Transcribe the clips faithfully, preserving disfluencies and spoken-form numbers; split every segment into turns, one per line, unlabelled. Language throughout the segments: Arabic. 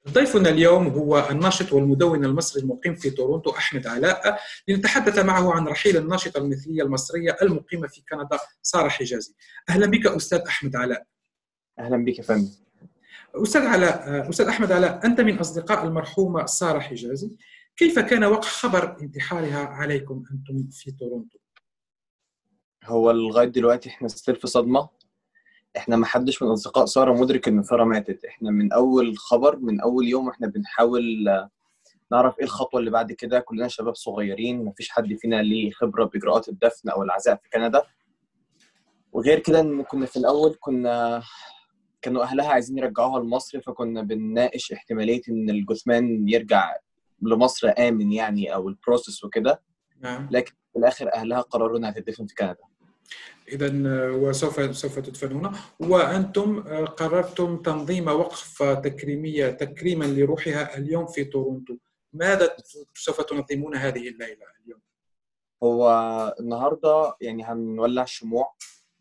ضيفنا اليوم هو الناشط والمدون المصري المقيم في تورونتو أحمد علاء، لنتحدث معه عن رحيل الناشطة المثلية المصرية المقيمة في كندا سارة حجازي. أهلا بك أستاذ أحمد علاء.
اهلا بك يا فندم.
أستاذ علاء، أستاذ أحمد علاء، أنت من أصدقاء المرحومة سارة حجازي. كيف كان وقع خبر انتحارها عليكم أنتم في تورونتو؟
هو لغايه دلوقتي احنا ستيل في صدمه. احنا ما حدش من اصدقاء ساره مدرك ان ساره ماتت. احنا من اول خبر، من اول يوم احنا بنحاول آه، نعرف ايه الخطوه اللي بعد كده. كلنا شباب صغيرين، ما فيش حد فينا ليه خبره باجراءات الدفن او العزاء في كندا. وغير كده ان كنا في الاول كنا كانوا اهلها عايزين يرجعوها لمصر، فكنا بنناقش احتماليه ان الجثمان يرجع لمصر امن يعني، او البروسيس وكده.
نعم.
لكن في الاخر اهلها قرروا انها تدفن في كندا.
إذا وسوف سوف تدفنون، وأنتم قررتم تنظيم وقفة تكريمية تكريما لروحها اليوم في تورونتو. ماذا سوف تنظمون هذه الليلة اليوم؟
هو النهارده يعني هنولع شموع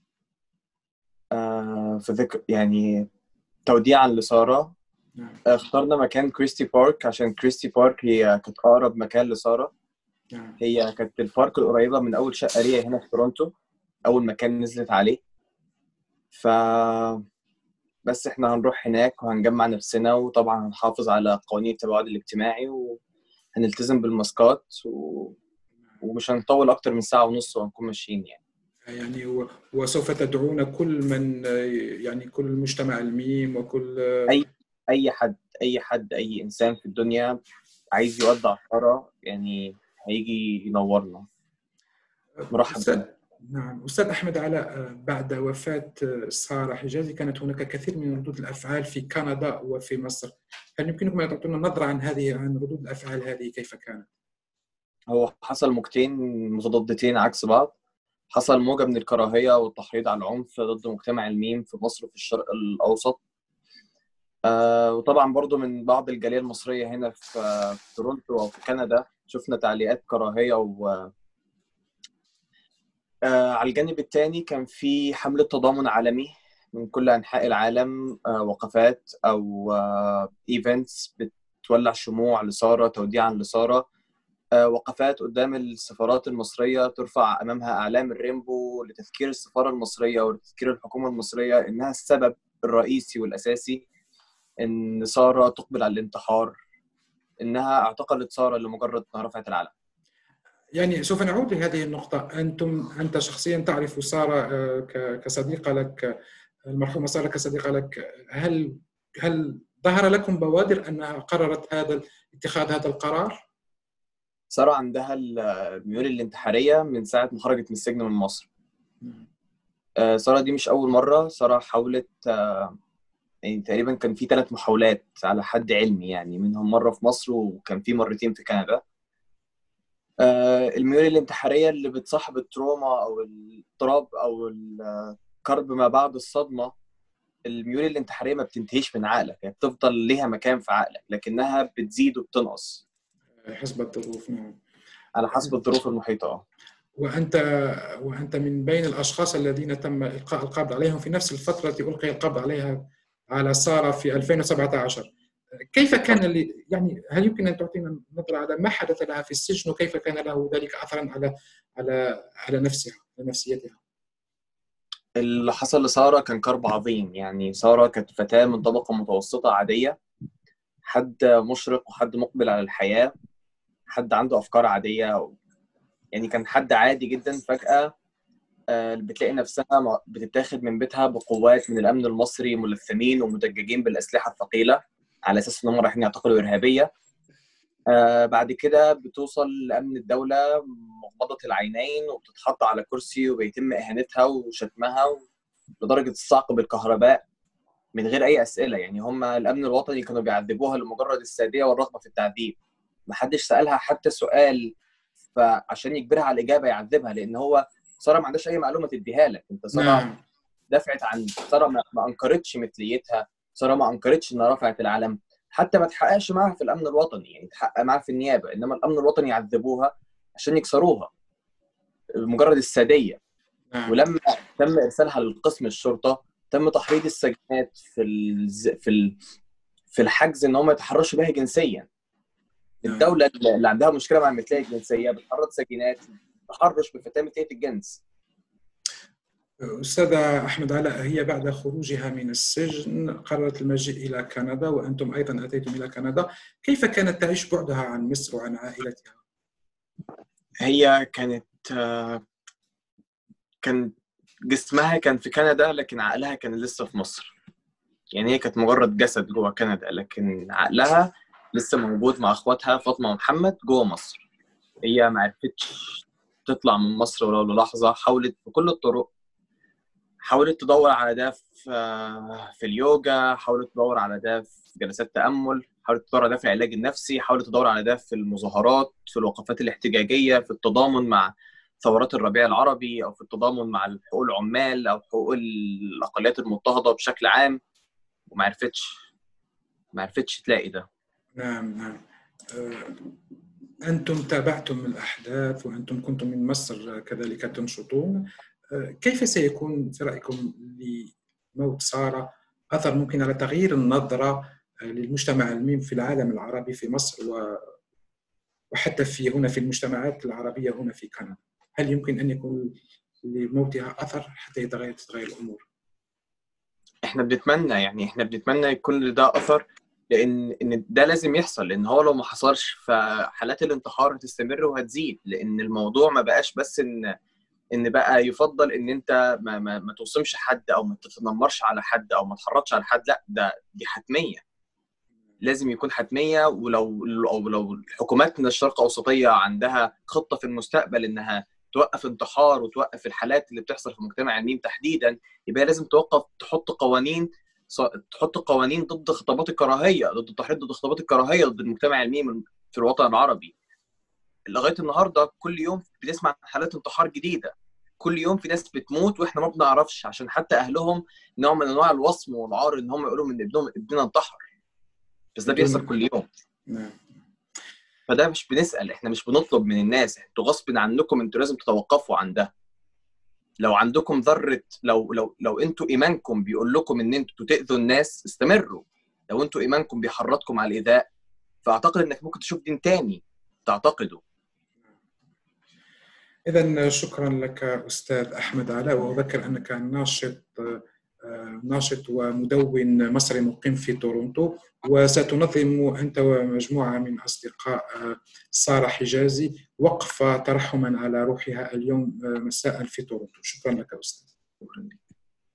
آه، في ذكر يعني توديعا لسارة.
نعم.
آه، اخترنا مكان كريستي بارك عشان كريستي بارك هي كانت أقرب مكان لسارة.
نعم.
هي كانت البارك القريبة من أول شقة ليا هنا في تورونتو، أول مكان نزلت عليه. ف بس احنا هنروح هناك وهنجمع نفسنا، وطبعا هنحافظ على قوانين التباعد الاجتماعي، وهنلتزم بالماسكات و... ومش هنطول أكتر من ساعة ونص وهنكون ماشيين يعني.
يعني و- وسوف تدعون كل من، يعني كل مجتمع الميم وكل.
أي أي حد أي حد أي إنسان في الدنيا عايز يودع سارة يعني هيجي ينورنا. مرحب
أستاذ،
بيه.
نعم أستاذ أحمد علاء، بعد وفاة سارة حجازي كانت هناك كثير من ردود الأفعال في كندا وفي مصر. هل يمكنكم أن تعطونا نظرة عن هذه عن ردود الأفعال هذه كيف كانت؟
هو حصل موجتين متضادتين عكس بعض. حصل موجة من الكراهية والتحريض على العنف ضد مجتمع الميم في مصر وفي الشرق الأوسط. آه وطبعا برضو من بعض الجالية المصرية هنا في, في تورونتو أو في كندا شفنا تعليقات كراهية. و آه على الجانب الثاني كان في حملة تضامن عالمي من كل أنحاء العالم، آه وقفات أو آه ايفنتس بتولع شموع لسارة توديعا لسارة. آه وقفات قدام السفارات المصرية ترفع أمامها أعلام الرينبو لتذكير السفارة المصرية ولتذكير الحكومة المصرية إنها السبب الرئيسي والأساسي إن سارة تقبل على الانتحار، إنها اعتقلت سارة لمجرد إنها رفعت العلم.
يعني سوف نعود لهذه النقطة. أنتم أنت شخصيا تعرف سارة آه، ك- كصديقة لك، المرحومة سارة كصديقة لك. هل هل ظهر لكم بوادر أنها قررت هذا اتخاذ هذا القرار؟
سارة عندها الميول الانتحارية من ساعة ما خرجت من السجن من مصر. آه، سارة دي مش أول مرة. سارة حاولت آه، يعني تقريبا كان في ثلاث محاولات على حد علمي، يعني منهم مرة في مصر وكان في مرتين في كندا. آه، الميول الانتحارية اللي بتصاحب التروما أو الاضطراب أو الكرب ما بعد الصدمة. الميول الانتحارية ما بتنتهيش من عقلك، هي بتفضل ليها مكان في عقلك لكنها بتزيد وبتنقص
حسب الظروف، نعم.
على حسب الظروف المحيطة.
وأنت وأنت من بين الأشخاص الذين تم إلقاء القبض عليهم في نفس الفترة التي ألقي القبض عليها على سارة في ألفين وسبعة عشر. كيف كان
بالضبط.
اللي يعني هل يمكن أن تعطينا نظرة على ما حدث لها في السجن، وكيف كان له ذلك أثرا على على على نفسها، على نفسيتها؟
اللي حصل لسارة كان كرب عظيم. يعني سارة كانت فتاة من طبقة متوسطة عادية، حد مشرق وحد مقبل على الحياة، حد عنده أفكار عادية. يعني كان حد عادي جدا. فجأة آه، بتلاقي نفسها م- بتتاخد من بيتها بقوات من الأمن المصري ملثمين ومدججين بالأسلحة الثقيلة على أساس إنهم رايحين يعتقلوا إرهابية. آه، بعد كده بتوصل لأمن الدولة مغمضة العينين وبتتحط على كرسي وبيتم إهانتها وشتمها لدرجة الصعق بالكهرباء من غير أي أسئلة. يعني هم الأمن الوطني كانوا بيعذبوها لمجرد السادية والرغبة في التعذيب. محدش سألها حتى سؤال فعشان يجبرها على الإجابة يعذبها، لأن هو سارة ما عندهاش أي معلومة تديها لك. أنت سارة
نعم.
دافعت عن سارة، ما ما أنكرتش مثليتها. سارة ما أنكرتش إنها رفعت العلم. حتى ما تحققش معاها في الأمن الوطني، يعني تحقق معاها في النيابة، إنما الأمن الوطني يعذبوها عشان يكسروها بمجرد السادية.
نعم.
ولما تم ارسالها للقسم الشرطه تم تحريض السجنات في الز... في ال... في الحجز ان هم ما يتحرشوا بها جنسيا. الدوله اللي عندها مشكله مع المثليه الجنسيه بتحرض سجينات تحرش بفتاه مثليه الجنس.
أستاذة أحمد علاء، هي بعد خروجها من السجن قررت المجيء إلى كندا، وأنتم أيضا أتيتم إلى كندا. كيف كانت تعيش بعدها عن مصر وعن عائلتها؟
هي كانت كان جسمها كان في كندا لكن عقلها كان لسه في مصر. يعني هي كانت مجرد جسد جوه كندا لكن عقلها لسه موجود مع اخواتها فاطمه ومحمد جوه مصر. هي ما عرفتش تطلع من مصر ولو للحظه. حاولت بكل الطرق، حاولت تدور على ده في في اليوجا، حاولت تدور على ده في جلسات تامل، حاولت تدور على ده في العلاج النفسي، حاولت تدور على ده في المظاهرات، في الوقفات الاحتجاجيه، في التضامن مع ثورات الربيع العربي، او في التضامن مع حقوق العمال او حقوق الاقليات المضطهده بشكل عام، وما عرفتش ما عرفتش تلاقي ده.
نعم نعم. أنتم تابعتم الأحداث وأنتم كنتم من مصر كذلك تنشطون. كيف سيكون في رأيكم لموت سارة أثر ممكن على تغيير النظرة للمجتمع الميم في العالم العربي في مصر وحتى في هنا في المجتمعات العربية هنا في كندا؟ هل يمكن أن يكون لموتها أثر حتى يتغير تتغير الأمور؟
احنا بنتمنى يعني احنا بنتمنى يكون لده أثر، لأن إن ده لازم يحصل، لأن هو لو ما حصلش فحالات الانتحار هتستمر وهتزيد. لأن الموضوع ما بقاش بس إن إن بقى يفضل إن أنت ما ما, ما توصمش حد أو ما تتنمرش على حد أو ما تحرضش على حد، لا ده دي حتمية، لازم يكون حتمية. ولو لو لو الحكومات من الشرق الأوسطية عندها خطة في المستقبل إنها توقف انتحار وتوقف الحالات اللي بتحصل في مجتمع الميم تحديدا، يبقى لازم توقف تحط قوانين تحط قوانين ضد خطابات الكراهية، ضد التحريض، ضد خطابات الكراهية ضد المجتمع الميم في الوطن العربي. لغاية النهاردة كل يوم بنسمع عن حالات انتحار جديدة، كل يوم في ناس بتموت واحنا ما بنعرفش، عشان حتى أهلهم نوع من أنواع الوصم والعار إن هم يقولوا إن ابنهم ابننا انتحر، بس ده بيحصل كل يوم.
نعم.
فده مش بنسأل، احنا مش بنطلب من الناس، انتوا غصب عنكم انتوا لازم تتوقفوا عن ده. لو عندكم ذرة، لو لو لو انتوا ايمانكم بيقول لكم ان انتوا تؤذوا الناس استمروا. لو انتوا ايمانكم بيحرضكم على الايذاء فاعتقد انك ممكن تشوف دين تاني تعتقده.
إذن شكرا لك أستاذ أحمد علاء، وأذكر أنك ناشط ناشط ومدون مصري مقيم في تورونتو، وستنظم أنت ومجموعة من أصدقاء سارة حجازي وقفة ترحما على روحها اليوم مساء في تورونتو. شكرا لك أستاذ.